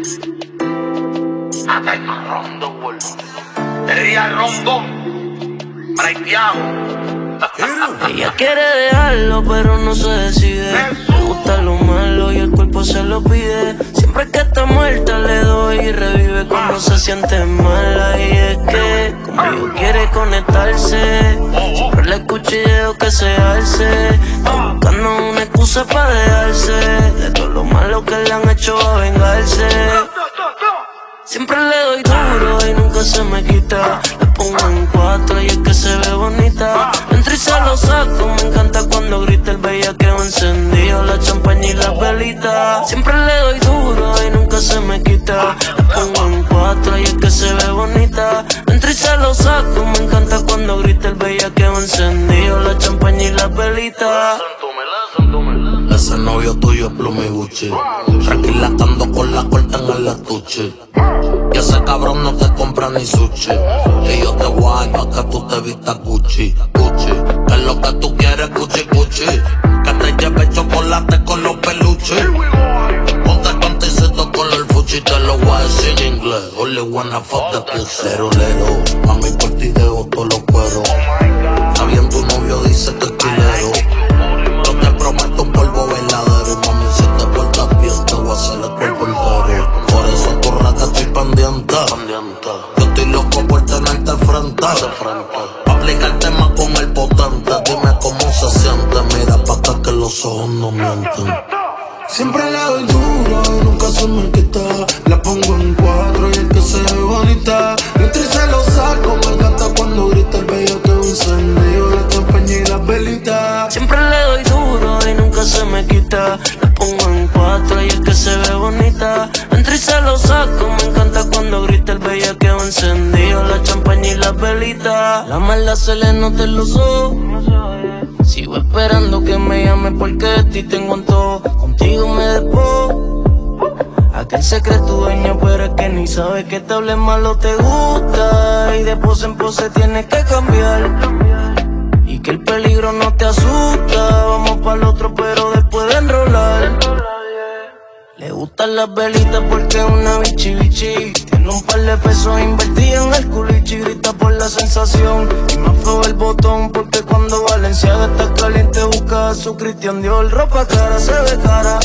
Ella rondó, breiteado. Ella quiere dejarlo, pero no se decide. Le gusta lo malo y el cuerpo se lo pide. Siempre que está muerta le doy y revive cuando se siente mala. Y es que conmigo quiere conectarse. Siempre le escuchilleo que se alce. Está buscando una excusa para dejarse de todo lo malo que le han hecho a vengarse. Siempre le doy duro y nunca se me quita. Le pongo en 4 y es que se ve bonita. Entro y se lo saco, me encanta cuando grita el bellaqueo encendido, la champaña y la velita. Siempre le doy duro y nunca se me quita. Le pongo en 4 y es que se ve bonita. Entro y se lo saco, me encanta cuando grita el bellaqueo encendido, la champaña y la velita. Ese novio tuyo es Plumi Gucci. Tranquila que ando con la corta en el estuche. Y ese cabrón no te compra ni sushi. Y yo te voy pa' que tú te vistas Gucci, Gucci. Que es lo que tú quieres, Gucci, Gucci. Que te lleve chocolate con los peluches. Ponte el panticito con el fuchi. Te lo voy a decir en inglés. Only wanna fuck the pussy. Lero, lero, mami por ti dejo todos los cueros. Está bien, tu novio dice que es quilero. Yo te prometo un polvo verdadero. Mami, si te portas bien, te voy a hacer el cuerpo entero. Por eso tu rata estoy pendiente. Yo estoy loco por tenerte frente. Pa' aplicarte más con el potente. Dime cómo se siente. Mira pa' acá que los ojos no mienten. Siempre le doy duro y nunca se me quita. La pongo en 4 y es que se ve bonita. Entro y se lo saco, me encanta cuando grita el bellaqueo encendido, la champaña y la velita. Siempre le doy duro y nunca se me quita. Le pongo en 4 y es que se ve bonita. Entro y se lo saco, me encanta cuando grita el bellaqueo encendido, la champaña y la velita. La mala se le nota en los ojos. Sigo esperando que me llame porque de ti tengo en todo. Contigo me despojo. Aquel se cree tu dueño, pero es que ni sabe que te hable mal o te gusta. Y de pose en pose tienes que cambiar. Y que el peligro no te asusta. Vamos pa'l otro, pero después de enrolar. Le gustan las velitas porque es una bichi bichi. Tiene un par de pesos invertidos en el culichi. Grita por la sensación y me afloja el botón. Porque cuando Valenciaga está caliente busca a su Christian Dior. Ropa cara, se ve cara.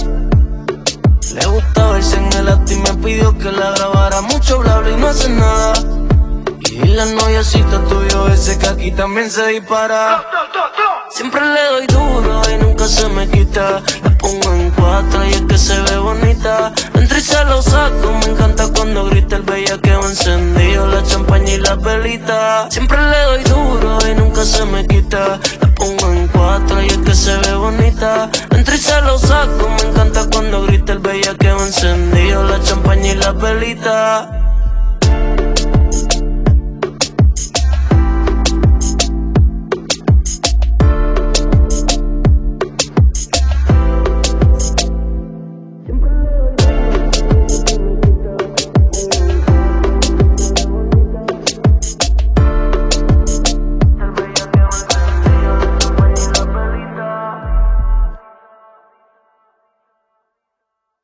Le gusta verse en el acto y me pidió que la grabara. Mucho bla bla y no hace nada. Y dile al noviecito tuyo ese que aquí también se dispara. Siempre le doy duro y nunca se me quita. Le pongo en 4 y es que se ve bonita. Entro y se lo saco, me encanta cuando grita el bellaqueo encendido, la champaña y la velita. Siempre le doy duro y nunca se me quita. Le pongo en 4 y es que se ve bonita. Entro y se lo saco, me encanta cuando grita el bellaqueo encendido, la champaña y la velita.